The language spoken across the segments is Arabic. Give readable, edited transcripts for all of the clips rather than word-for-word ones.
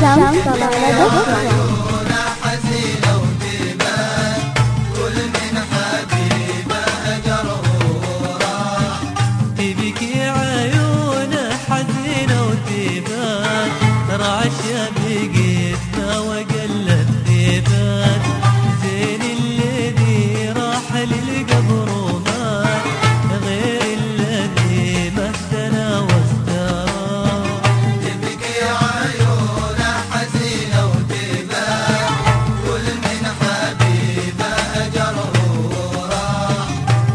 شمس صلالة. رعش بقيتنا وقل الثبات زين الذي راح للقبر ومات غير الذي مثنى واستراح تبكي عيونه حزينه وتبات كل من حبيبه هجره وراح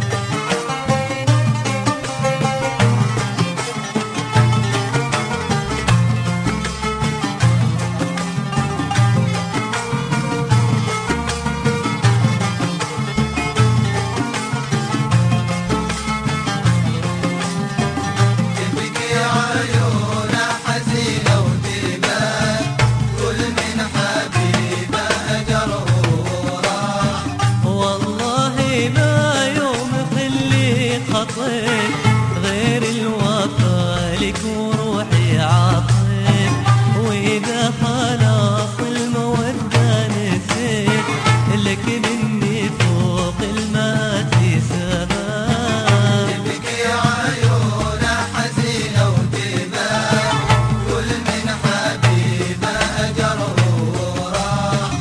غير الوفا لك وروحي عاطف وإذا خلاص المودة نسيت لك مني فوق المات سماء تبكي عيونه حزينه وتبات كل من حبيبه هجره وراح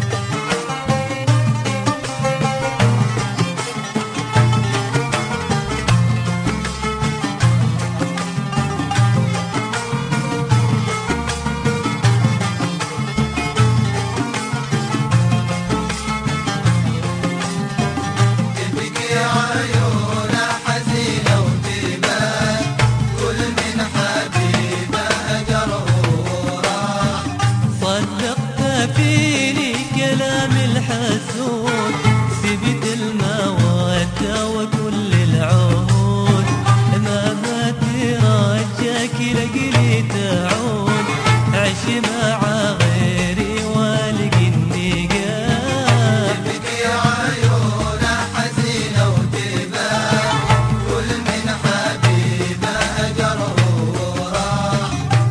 فيني كلام الحسود سبت المودة وكل العهود ما ترجاك لقلي تعود عش مع غيري والقي النقاء تبكي عيونه حزينه وتبات كل من حبيبه هجره وراح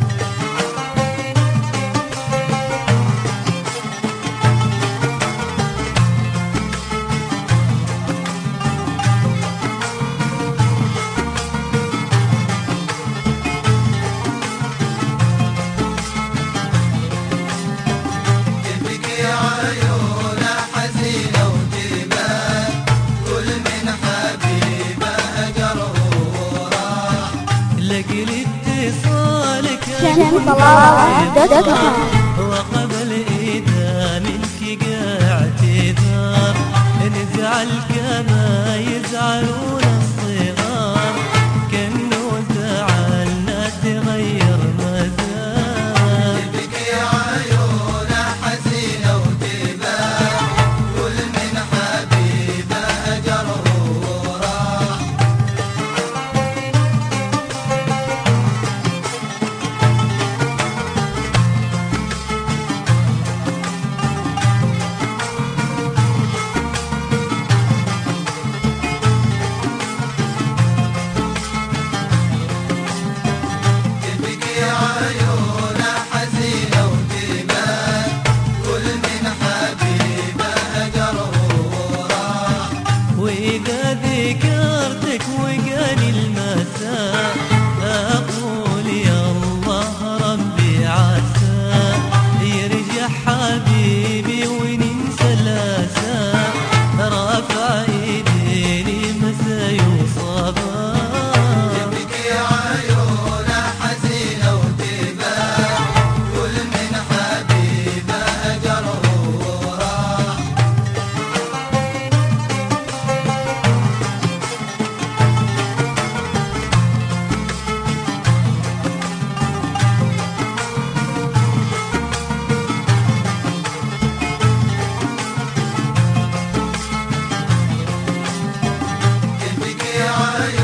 عيونه حزينه وتبات كل من حبيبه هجره وراح لقلي اتصالك شمس صلالة. وقبل إذا منك اعتذار نزعل كما يزعلون الصغار كأنه زعلنا تغير مزار تبكي عيونه حزينه وتبات كل من حبيبه هجره وراح تبكي عيونه حزينه وتبات كل من حبيبه هجره وراح وإذا ذكرتك وجاني المساء أقول يا الله ربي عسى يرجع حبيبي وننسى الأسى رافع إيديني مساء وصباح تبكي عيونه حزينه وتبات كل من حبيبه هجره وراح تبكي عيونه